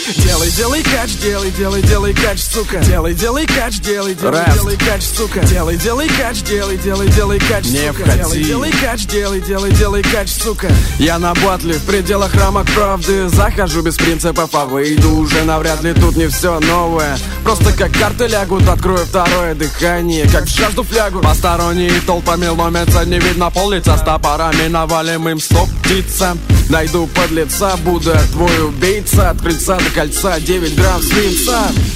Делай, делай кач, делай, делай, делай кач, сука. Делай, делай кач, делай, делай, делай кач, сука. Делай, делай кач, делай, делай, делай кач, сука. Делай, делай кач, делай, делай, делай кач, сука. Я на батле в пределах рамок правды. Захожу без принципов, а выйду уже навряд ли. Тут не все новое. Просто как карты лягут, открою второе дыхание. Как в жажду флягу. Посторонние толпами ломятся, не видно пол лица. С топорами навалим им стоп птица. Найду подлеца, буду твой убийца. От крыльца до кольца 9 грамм свинца.